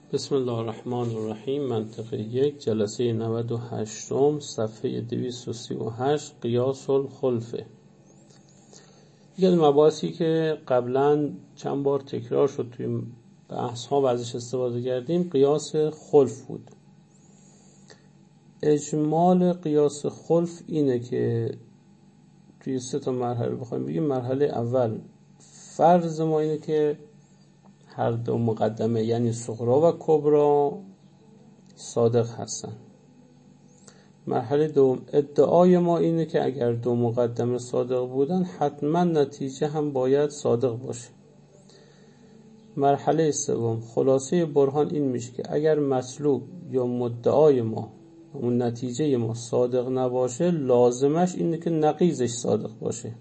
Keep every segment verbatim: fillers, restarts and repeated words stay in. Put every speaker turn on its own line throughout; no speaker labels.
بسم الله الرحمن الرحیم. منطقه یک، جلسه نود و هشت، صفحه دویست و سی و هشت. قیاس الخلفه. یکی از مباحثی که قبلا چند بار تکرار شد توی بحث ها و ازش استفاده کردیم، قیاس خلف بود. اجمال قیاس خلف اینه که توی سه تا مرحله بخوایم بگیم. مرحله اول، فرض ما اینه که هر دو مقدمه یعنی صغرا و کبرا صادق هستن. مرحله دوم، ادعای ما اینه که اگر دو مقدمه صادق بودن حتما نتیجه هم باید صادق باشه. مرحله سوم، خلاصه برهان این میشه که اگر مطلوب یا مدعای ما اون نتیجه ما صادق نباشه، لازمش اینه که نقیضش صادق باشه.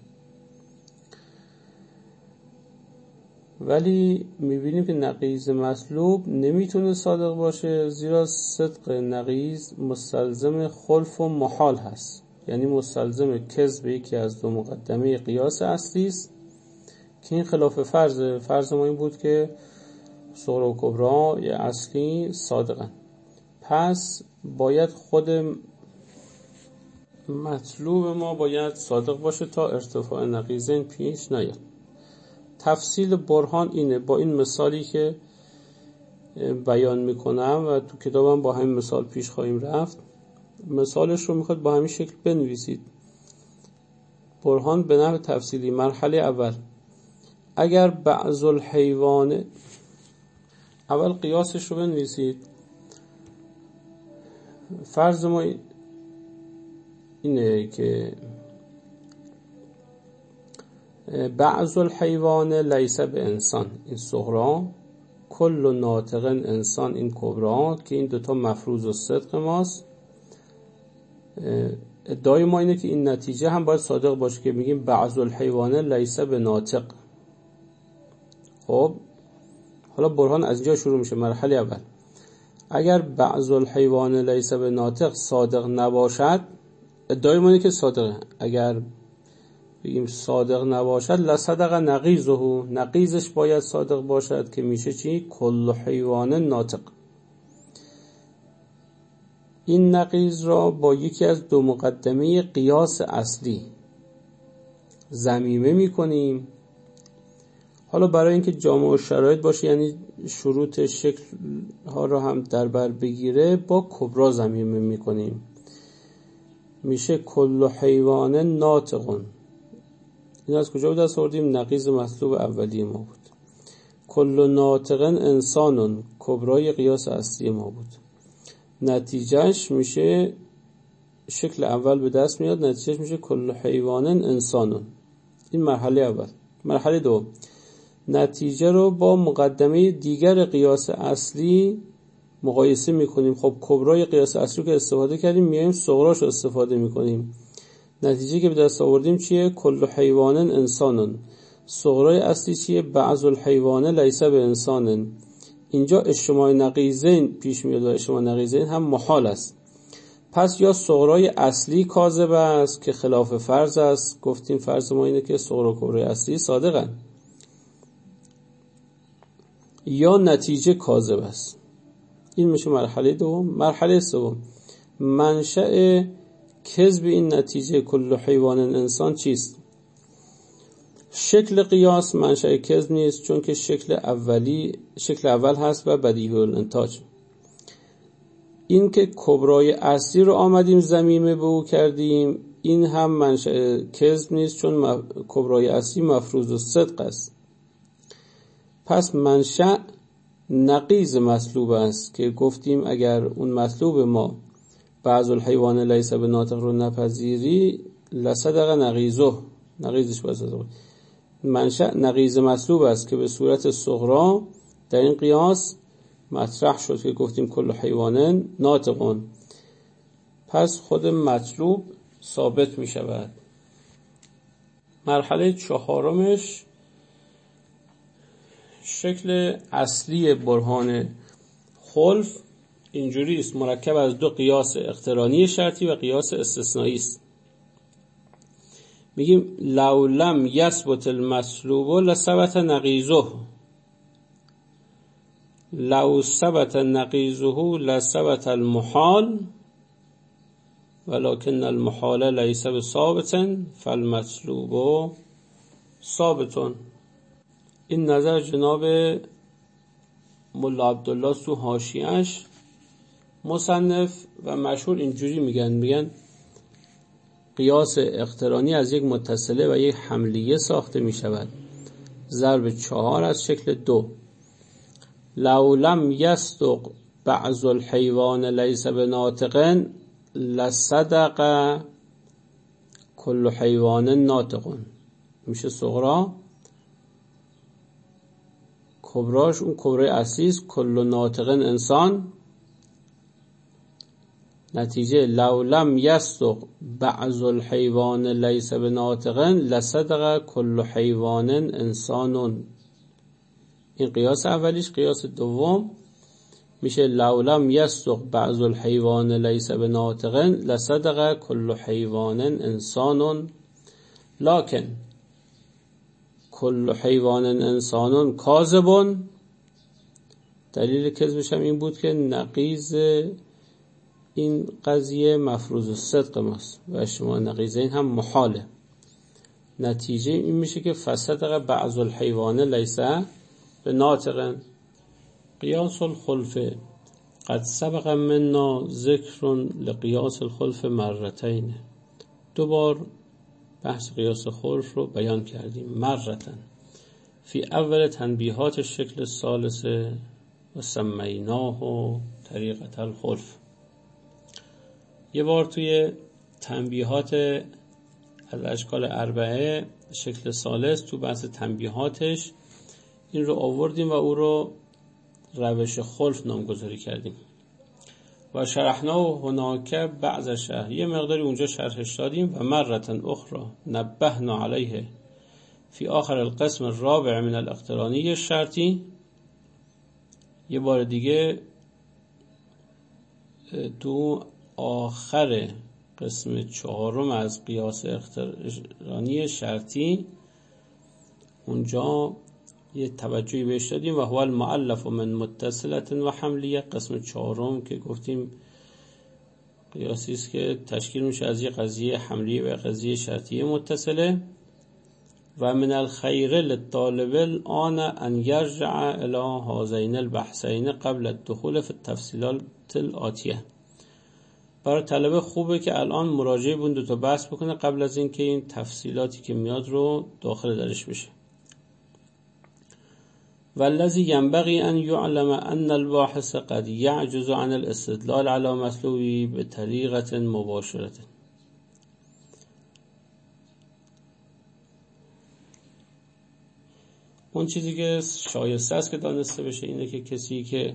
ولی میبینیم که نقیض مطلوب نمیتونه صادق باشه، زیرا صدق نقیض مستلزم خلف و محال هست، یعنی مستلزم کذب یکی از دو مقدمه قیاس اصلی است که این خلاف فرض فرض ما این بود که صغرا و کبرا یا اصلی صادقن. پس باید خود مطلوب ما باید صادق باشه تا ارتفاع نقیضین پیش نیاد. تفصیل برهان اینه، با این مثالی که بیان میکنم و تو کتابم با همین مثال پیش خواهیم رفت. مثالش رو میخواد با همین شکل بنویسید. برهان به نحو تفصیلی. مرحله اول، اگر بعض الحیوان، اول قیاسش رو بنویسید. فرض ما اینه که بعض الحیوان لیس به انسان، این صغرا، کل ناطق انسان، این کبرا، که این دوتا مفروض و صدق ماست. ادعای ما اینه که این نتیجه هم باید صادق باشه که میگیم بعض الحیوان لیس به ناطق. خب حالا برهان از اینجا شروع میشه. مرحله اول، اگر بعض الحیوان لیس به ناطق صادق نباشد، ادعای ما اینه که صادقه. اگر بگیم صادق نباشد، لصدق نقیضه، نقیضش باید صادق باشد که میشه چی؟ کل حیوان ناطق. این نقیض را با یکی از دو مقدمه قیاس اصلی ضمیمه میکنیم. حالا برای اینکه جامع شرایط باشه، یعنی شروط شکل ها را هم در بر بگیره، با کبرا ضمیمه میکنیم. میشه کل حیوان ناطقون. این از کجا بود دست آوردیم؟ نقیض مطلوب اولی ما بود. کل ناطق انسانون، کبرای قیاس اصلی ما بود. نتیجهش میشه، شکل اول به دست میاد، نتیجهش میشه کل حیوان انسانون. این مرحله اول. مرحله دو، نتیجه رو با مقدمه دیگر قیاس اصلی مقایسه میکنیم. خب کبرای قیاس اصلی که استفاده کردیم، میایم صغراش رو استفاده میکنیم. نتیجه که به دست آوردیم چیه؟ کل حیوان انسانن. صغرای اصلی چیه؟ بعض الحیوان لیس به انسانن. اینجا اجتماع نقیضین پیش میاد و اجتماع نقیضین هم محال است. پس یا صغرای اصلی کاذب است که خلاف فرض است. گفتیم فرض ما اینه که صغرا و کبرای اصلی صادقن، یا نتیجه کاذب است. این میشه مرحله دوم. مرحله سوم، منشأ کذب این نتیجه کل حیوان انسان چیست؟ شکل قیاس منشأ کذب نیست، چون که شکل اولی شکل اول هست و بدیهی الانتاج. این که کبرای اصلی رو آمدیم ضمیمه به او کردیم، این هم منشأ کذب نیست، چون م... کبرای اصلی مفروض الصدق است. پس منشأ نقیض مطلوب است که گفتیم اگر اون مطلوب ما بعض الحیوان لیس به ناطق رو نپذیری، لصدق نقیضه، نقیضش باید صادق. منشأ نقیض مطلوب است که به صورت صغرا در این قیاس مطرح شد که گفتیم کل حیوان ناطقون. پس خود مطلوب ثابت می شود. مرحله چهارمش، شکل اصلی برهان خلف اینجوری است، مرکب از دو قیاس اقترانی شرطی و قیاس استثنایی است. میگیم لو لم یثبت المطلوب لثبت نقیضه. لو ثبت نقیضه لثبت المحال ولكن المحال لیس بثابت فالمطلوب ثابت. این نظر جناب ملا عبدالله تو حاشیه‌اش. مصنف و مشهور اینجوری میگن میگن قیاس اقترانی از یک متصله و یک حملیه ساخته میشود. ضرب چهار از شکل دو. لو لم یصدق بعض الحیوان لیس بناطق لصدق کل حیوان ناطق. میشه صغرا. کبراش اون کبرای اصلی است کل ناطق انسان. نتیجه لو لم یصدق بعض الحیوان لیس بناطق لصدق کل حیوان انسان. این قیاس اولیش. قیاس دوم میشه لو لم یصدق بعض الحیوان لیس بناطق لصدق کل حیوان انسان لکن کل حیوان انسان کاذب. دلیل کذبش هم این بود که نقیض این قضیه مفروض الصدق ماست و شما نقیض این هم محاله. نتیجه این میشه که فصدق بعض الحیوان لیس بناطق. قیاس الخلف قد سبق منا ذکر لقیاس الخلف مرتين. دو بار بحث قیاس خلف رو بیان کردیم. مرتن فی اول تنبیهات الشکل الثالث و سمیناه طریقة الخلف. یه بار توی تنبیهات از اشکال اربعه شکل ثالث تو بحث تنبیهاتش این رو آوردیم و او رو روش خلف نامگذاری کردیم و شرحنا هناک بعض شرح. یه مقداری اونجا شرحش دادیم. و مرتن اخرى نبهنا علیه فی آخر القسم الرابع من الاقترانی الشرطی. یه بار دیگه تو آخر قسم چهارم از قیاس اقترانی شرطی اونجا یه توجهی بهش دادیم. و هو المؤلف من متصلت و حملیه. قسم چهارم که گفتیم قیاسی است که تشکیل میشه از یه قضیه حملیه و قضیه شرطیه متصله. و من الخیر للطالب الان ان یرجع الی هذین البحثین قبل الدخول فی التفصیلات الآتیه. برای طلبه خوبه که الان مراجعه به اون دو تا بحث بکنه قبل از اینکه این تفصیلاتی که میاد رو داخل درش بشه. والذی ینبغی ان یعلم ان الباحث قد یعجز عن الاستدلال علی مطلوبی بطریقة مباشرة. اون چیزی که شایسته است که دانسته بشه اینه که کسی که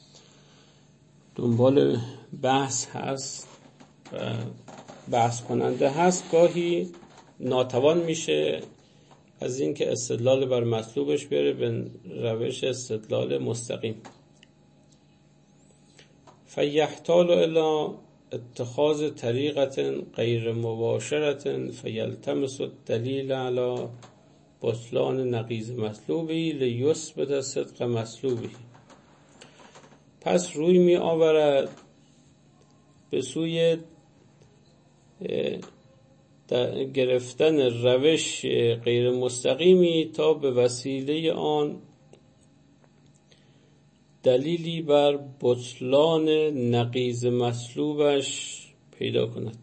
دنبال بحث هست و بحث کننده هست گاهی ناتوان میشه از این که استدلال بر مطلوبش بره به روش استدلال مستقیم. فیحتال الی اتخاذ طریقة غیر مباشرة فیلتمس الدلیل علی بطلان نقیض مطلوبی لیثبت صدق مطلوبی. پس روی می آورد به سوی گرفتن روش غیر مستقیمی تا به وسیله آن دلیلی بر بطلان نقیض مطلوبش پیدا کند.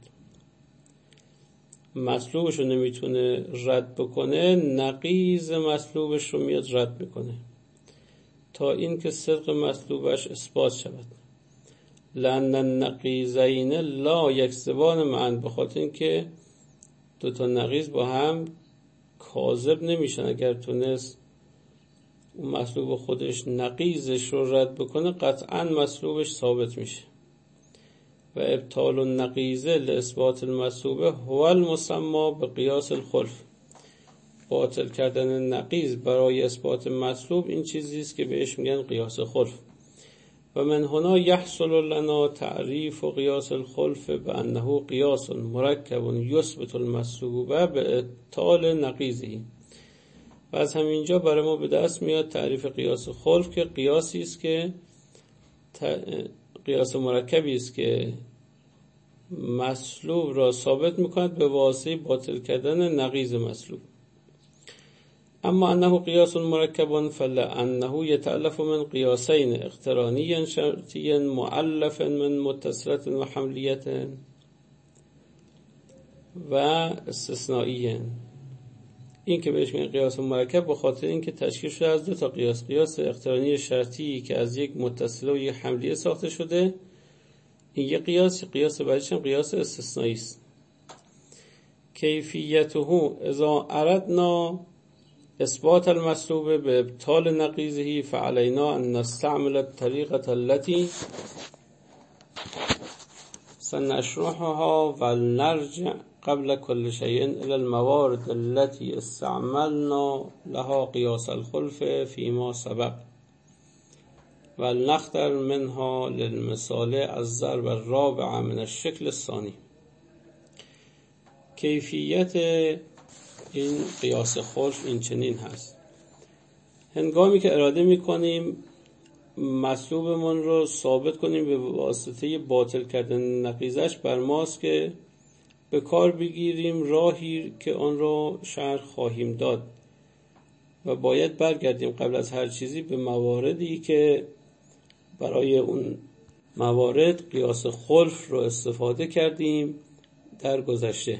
مطلوبش رو نمیتونه رد بکنه، نقیض مطلوبش رو میاد رد میکنه تا این که صدق مطلوبش اثبات شود. لأن النقیضین لا یکذبان معا. بخاطر این که دو تا نقیض با هم کاذب نمیشن. اگر تونست اون مطلوب خودش نقیضش رو رد بکنه قطعا مطلوبش ثابت میشه. و ابطال النقیض لاثبات المطلوبه هو المسمى به قیاس الخلف. باطل کردن نقیض برای اثبات مطلوب این چیزی است که بهش میگن قیاس خلف. و من هنا یحصل لنا تعریف و قیاس الخلف بانه قیاس مرکب یثبت المطلوب به ابطال نقیضه. و از همینجا برای ما به دست میاد تعریف قیاس خلف که قیاسی است که قیاس مرکبی است که مطلوب را ثابت میکند به واسطه باطل کردن نقیض مطلوب. اما انه قیاس مرکب فلانه یتألف من قیاسین اقترانی شرطی مؤلف من متصلة و حملیة و استثنائیه. این که بهش میگن قیاس مرکب به خاطر اینکه تشکیل شده از دو تا قیاس، قیاس اقترانی شرطی که از یک متصله و یک حملیه ساخته شده، این یک قیاس، قیاس بعدیش هم قیاس استثنایی است. کیفیته اذا اردنا اثبات المطلوب به ابطال نقیضه فعلینا ان نستعمل الطریقة التي سنشرحها ولنرجع قبل كل شيء الى الموارد التي استعملنا لها قياس الخلف فيما سبق ولنختر منها للمثال الضرب الرابع من الشکل الثانی. کیفیت این قیاس خلف این چنین هست: هنگامی که اراده میکنیم مطلوبمون رو ثابت کنیم به واسطه باطل کردن نقیضش بر ماست که به کار بگیریم راهی که آن را شرح خواهیم داد و باید برگردیم قبل از هر چیزی به مواردی که برای اون موارد قیاس خلف رو استفاده کردیم در گذشته.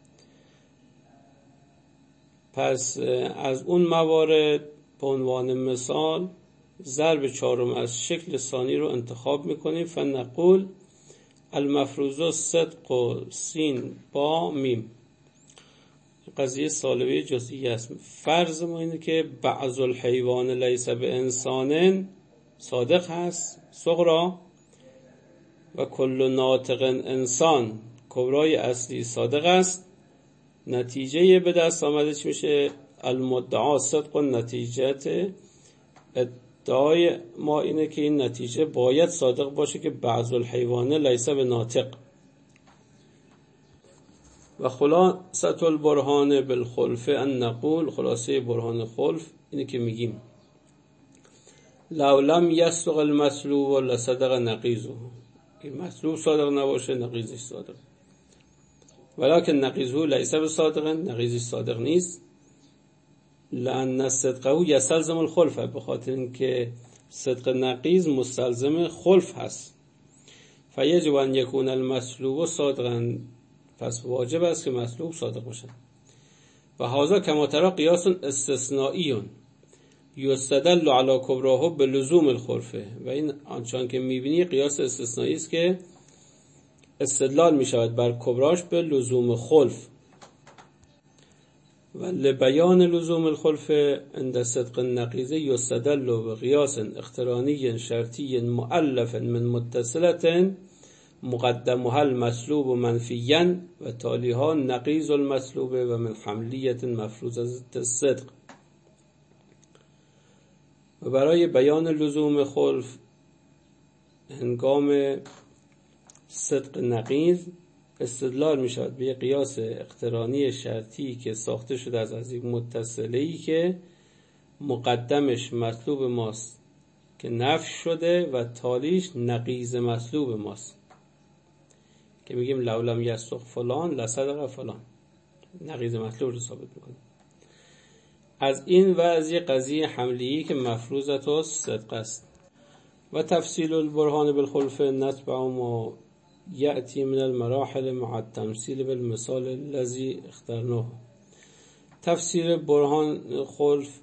پس از اون موارد به عنوان مثال ضرب چهارم از شکل ثانی رو انتخاب میکنیم. فنقول المفروض صدق و سین با میم. قضیه سالبه جزئی است. فرض ما اینه که بعض الحیوان لیس به انسان صادق هست صغرا و کل ناطق انسان کبرای اصلی صادق است. نتیجه به دست آمده چی میشه؟ المدعا صدق و نتیجت ادعای ما اینه که این نتیجه باید صادق باشه که بعض الحیوان لیس به ناطق. و خلاصة البرهان بالخلف ان نقول، خلاصه برهان خلف اینه که میگیم لو لم یصدق المطلوب لصدق نقیضه، که مطلوب صادق نباشه نقیضش صادق، ولکن نقیضه لیس بصادق، نقیضش صادق نیست. لأن صدقه یستلزم الخلف، به خاطر اینکه صدق نقیض مستلزم خلف هست. فیجب ان یکون المطلوب صادقا، پس واجب است که مطلوب صادق باشد. و هذا کما ترى قیاس استثنایی یستدل علی کبراه بلزوم الخلف، و این آنچان که میبینی قیاس استثنایی است که استدلال میشود بر کبراش به لزوم خلف. و لبیان لزوم الخلف عند صدق النقیض یستدل بقیاس اقترانی شرطی مؤلف من متصلة مقدمها المطلوب منفیا و تالیها نقیض المطلوب و من حملیة مفروضة الصدق. و برای بیان لزوم خلف هنگام صدق نقیض استدلال می شود به قیاس اقترانی شرطی که ساخته شده از از یک متصله‌ای که مقدمش مطلوب ماست که نفی شده و تالیش نقیض مطلوب ماست، که میگیم لو لم یصدق فلان لصدق فلان، نقیض مطلوب رو ثابت میکنه. از این و از یک قضیه حملی که مفروضت و صدق است. و تفصیل البرهان بالخلف نتبع ما یأتی من المراحل مع التمثیل بالمثال الذي اخترناه. تفسیر برهان خلف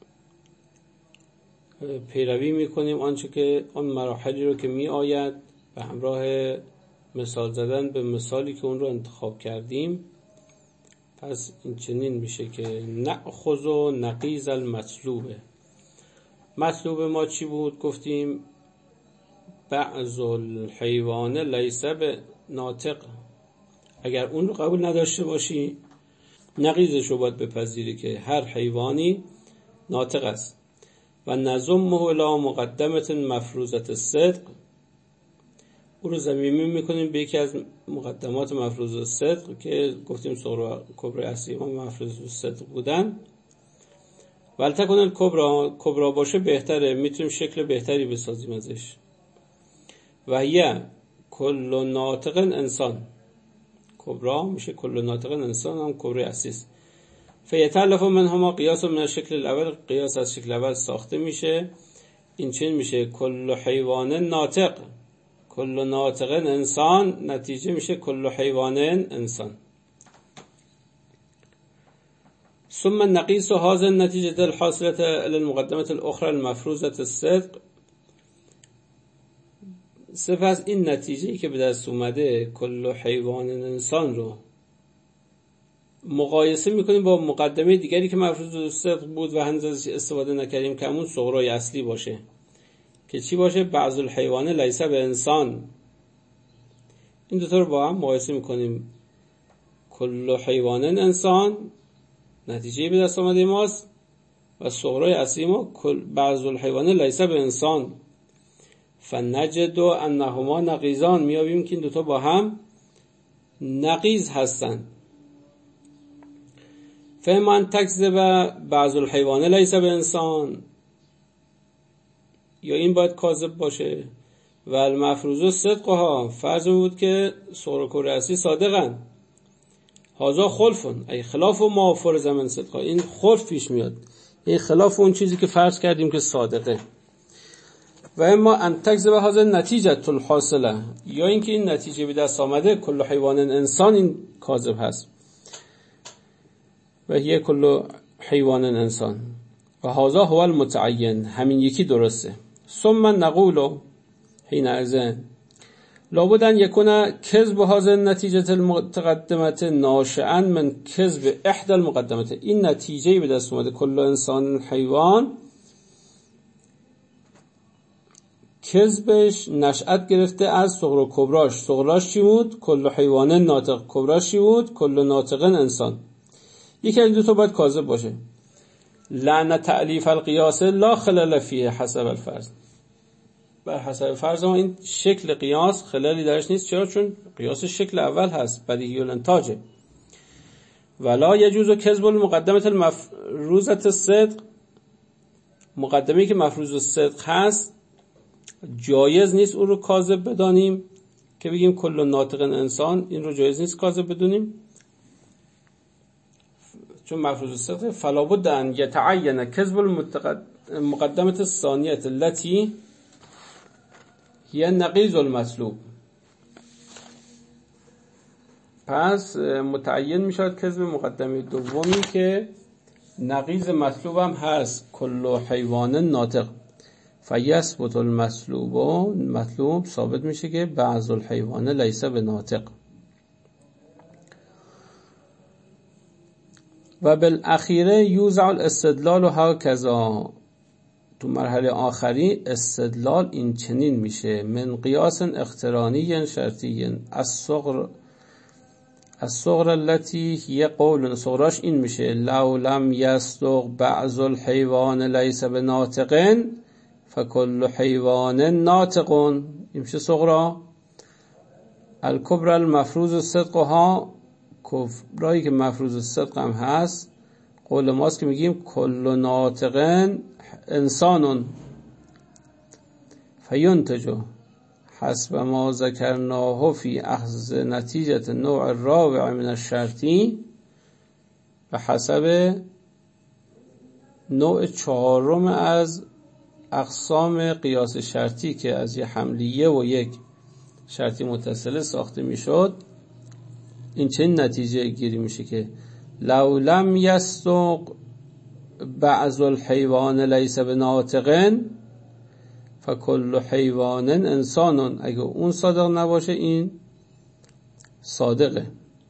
پیروی میکنیم آنچه که آن مراحلی رو که می آید به همراه مثال زدن به مثالی که اون رو انتخاب کردیم. پس این چنین میشه که نأخذ و نقیض المطلوبه. مطلوب ما چی بود؟ گفتیم بعض الحیوان لیس به ناطق. اگر اون رو قبول نداشته باشی نقیضش رو باید بپذیری که هر حیوانی ناطق است. و نظمه الی مقدمه مفروضة الصدق، او رو ضمیمی میکنیم به یکی از مقدمات مفروض الصدق که گفتیم صغرا کبرای اصلی ما مفروض الصدق بودن. ولتکن الکبرا، کبرا باشه بهتره، میتونیم شکل بهتری بسازیم ازش. و هیه کل ناطق انسان، کبرا میشه کل ناطق انسان، هم کبرای اصلیست. فیتلف منهما قیاس من شکل الاول، قیاس از شکل اول ساخته میشه. این چین میشه کل حیوان ناطق، کل ناطق انسان، نتیجه میشه کل حیوان انسان. ثم نقیس هذه النتیجه الحاصله للمقدمه الاخرى المفروضه الصدق. سپس این نتیجه‌ای که به دست اومده کل حیوان انسان رو مقایسه میکنیم با مقدمه دیگری که مفروض الصدق بود و هنوز ازش استفاده نکردیم که همون صغرای اصلی باشه، که چی باشه؟ بعض الحیوان لیس به انسان. این دوتا رو با هم مقایسه میکنیم. کل حیوان انسان نتیجه به دست آمده ماست و صغرای اصلی ما بعض الحیوان لیس به انسان. فنجد انهما نقیضان، میابیم که این دوتا با هم نقیض هستند. فمن تکذب بعض الحیوان لیس به انسان، یا این باید کاذب باشه. و المفروض صدقها، فرض بود که صغرا کبری اصلی صادقن. هازا خلفون ای خلاف و ما فرض من صدقها، این خلف پیش میاد، این خلاف اون چیزی که فرض کردیم که صادقه. و اما ان تکذب هذا نتیجه الحاصله، یا اینکه این نتیجه به دست آمده کل حیوان انسان این کاذب هست و هی کل حیوان انسان. و هذا هو المتعین، همین یکی درسته. ثم نقول حين اذن لابد ان يكون كذب هذه النتیجه المتقدمه ناشئا من كذب احدى المقدمه. این نتیجه به دست اومده کل انسان حیوان، کذبش نشأت گرفته از صغرا کبراش. صغراش چی بود؟ کل حیوان ناطق. کبراش چی بود؟ کل ناطق انسان. یکی از دو تا باید کاذب باشه. لعن تعلیف القیاس لا خلل فیه حسب الفرض، بر حسب فرض ما این شکل قیاس خلالی درش نیست. چرا؟ چون قیاس شکل اول هست، بدیهی الانتاجه. ولا یجوز کذب المقدمه المفروضه الصدق، مقدمه‌ای که مفروض الصدق هست جایز نیست اون رو کاذب بدانیم، که بگیم کل ناطق انسان، این رو جایز نیست کاذب بدونیم، چون مفروض الصدق. فلا بد ان یتعین کذب المقدمه الثانیه التي هي نقیض المطلوب. پس متعین میشود کذب مقدمه دومی که نقیض مطلوب هم هست، کل حیوان ناطق. فیثبت المطلوب، مطلوب ثابت میشه که بعض الحیوان لیس به ناطق. و بالاخیره یوزع الاستدلال هکذا، تو مرحله آخری استدلال این چنین میشه. من قیاس اقترانی شرطی الصغر الصغر التي هي قول، صغراش این میشه لو لم يصدق بعض الحيوان ليس بناطق فكل حيوان ناطق، این میشه صغرا. الکبرى المفروض صدقها، کبرایی که مفروض صدق هم هست قول ماست که میگیم کل ناطق انسان. فینتج حسب ما ذکرناه فی اخذ نتیجه النوع الرابع من الشرطی، و حسب نوع چهارم از اقسام قیاس شرطی که از یک حملیه و یک شرطی متصله ساخته میشد، این چنین نتیجه گیری میشه که لو لم یصدق بعض الحیوان لیس بناطق فکل حیوان انسان، اگه اون صادق نباشه این صادقه.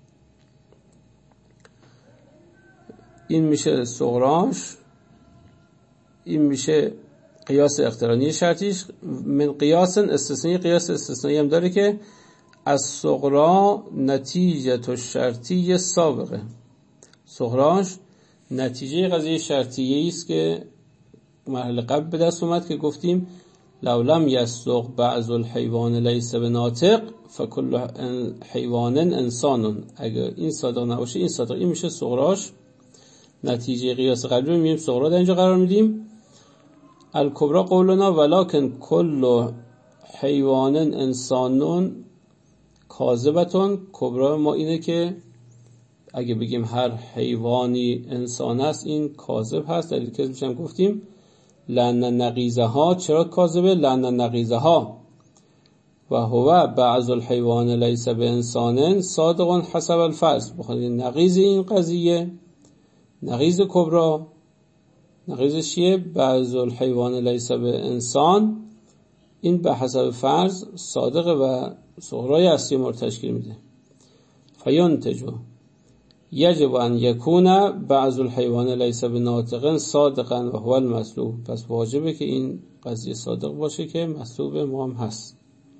این میشه صغراش، این میشه قیاس اقترانی شرطیش. من قیاس استثنایی، قیاس استثنایی هم داره که از صغرا نتیجه تو شرطی سابقه. صغراش نتیجه قضیه شرطیه است که مرحله قبل به دست اومد که گفتیم لو لم یصدق بعض الحیوان لیس بناطق فکل حیوان انسان، اگر این صادق نباشه این صادق. این میشه صغراش نتیجه قیاس قبلی رو میگیم صغرا در اینجا قرار میدیم. الکبرا قولنا ولکن کل حیوان انسانون کاذبتون. کبرا ما اینه که اگه بگیم هر حیوانی انسان است این کاذب هست. در این کس میشم گفتیم لأن نقیزه ها. چرا کاذبه؟ لأن نقیزه ها و هو بعض الحیوان لیس به انسان صادق حسب الفرض. بخاطر نقیز این قضیه، نقیز کبرا، نقیزش چیه؟ بعض الحیوان لیس به انسان، این به حسب فرض صادق و صغرای اصلی ما رو تشکیل میده. فینتجو یجب ان یکون بعض الحیوان لیس بناطق صادقا و هو المطلوب. پس واجبه که این قضیه صادق باشه که مطلوب ما هم هست.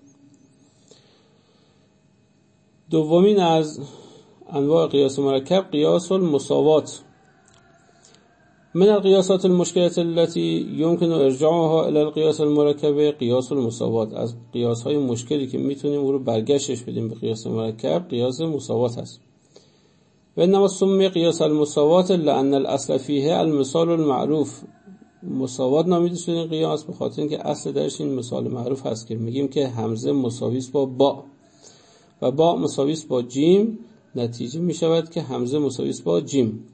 دومین از انواع قیاس مرکب قیاس المساوات. من القیاسات المشکلة التي يمكن ارجاعها الى القياس المركب قیاس المساوات. از قیاس های مشکلی که میتونیم او رو برگشتش بدیم به قیاس مرکب قیاس مساوات هست. و انما سمی قیاس المساوات لأن الاصل فیه المثال المعروف. مساوات نامیده شده این قیاس به خاطر اینکه اصل درش این مثال معروف هست که میگیم که همزه مساوی است با با و با مساوی است با جیم. نتیجه میشود که همزه مساوی است با جیم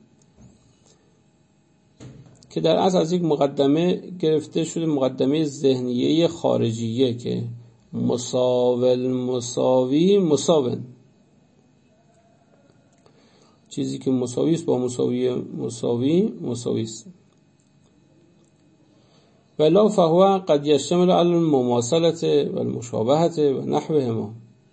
که در اصل از یک مقدمه گرفته شده، مقدمه ذهنیه خارجیه که مساول مساوی مساون. چیزی که مساوی است با مساوی مساوی مساوی است. ولا فهو قد یشتمل علی المماثله و المشابهه و نحوهما.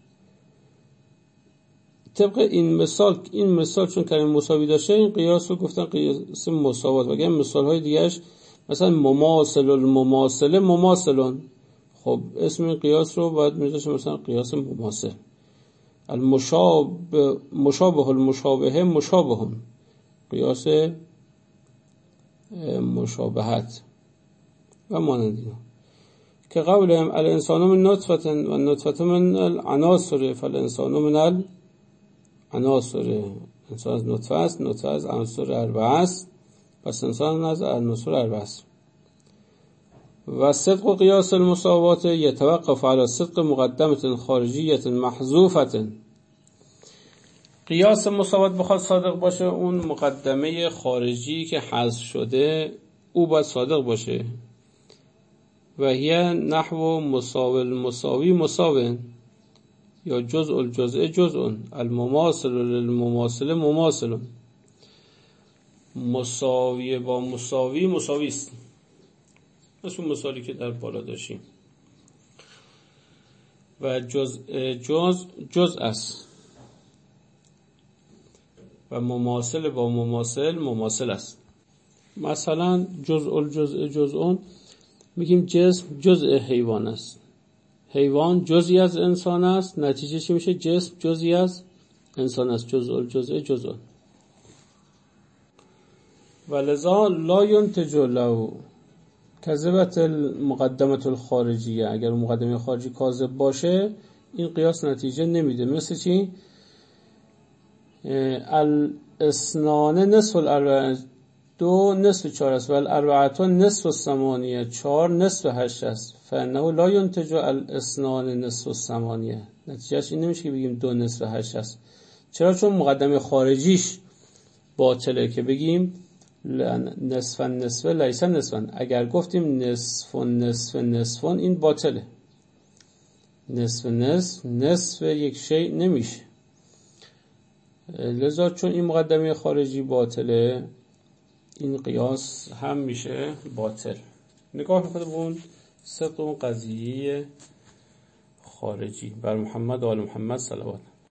طبق این مثال، این مثال چون کلمه مساوی داشته این قیاس رو گفتن قیاس مساوات. وگرنه مثال های دیگهش مثلا مماثل المماثله مماثلون، خب اسم این قیاس رو باید میذاشه مثلا قیاس مماثل. المشابه مشابه المشابهه مشابهون، قیاس مشابهت و مانند اینا. که قولهم الانسان من نطفه و النطفه من العناصر فالانسان من العناصر. انسان از نطفه است، نطفه از عناصر اربعه است، پس انسان از عناصر اربعه است. و صدق قیاس المساوات یتوقف على صدق مقدمه خارجیه محذوفه. قیاس مساوات بخواد صادق باشه اون مقدمه خارجی که حذف شده او باید صادق باشه. و هی نحو مساوی مساوی مساوین یا جزء الجزء جزء المماثل للمماثل مماثل. مساوی با مساوی مساوی است. مثل مثالی که در بالا داشتیم. و جزء جزء جزء است و مماثل با مماثل مماثل است. مثلا جزء الجزء جزء میگیم جسم جزء حیوان است، حیوان جزئی از انسان است، نتیجه چی میشه؟ جسم جزئی از انسان است. جزء الجزء جزء. ولذا لا ينتج له کذبت المقدمه الخارجیه. اگر مقدمه خارجی کاذب باشه این قیاس نتیجه نمیده. مثل چی؟ الاسنان نصف الاربعه، دو نصف چهار است و الاربعه نصف الثمانیه، چهار نصف هشت است. فانه لا ينتج الاسنان نصف الثمانیه. نتیجهش این نمیشه که بگیم دو نصف هشت است. چرا؟ چون مقدمه خارجیش باطله که بگیم نصف نصف لیس نصفا. اگر گفتیم نصف نصف نصف این باطله. نصف نصف نصف یک شیء نمیشه. لذا چون این مقدمه خارجی باطله این قیاس هم میشه باطل. نگاه میکنه به اون صدق اون قضیه خارجی. بر محمد و آل محمد صلوات.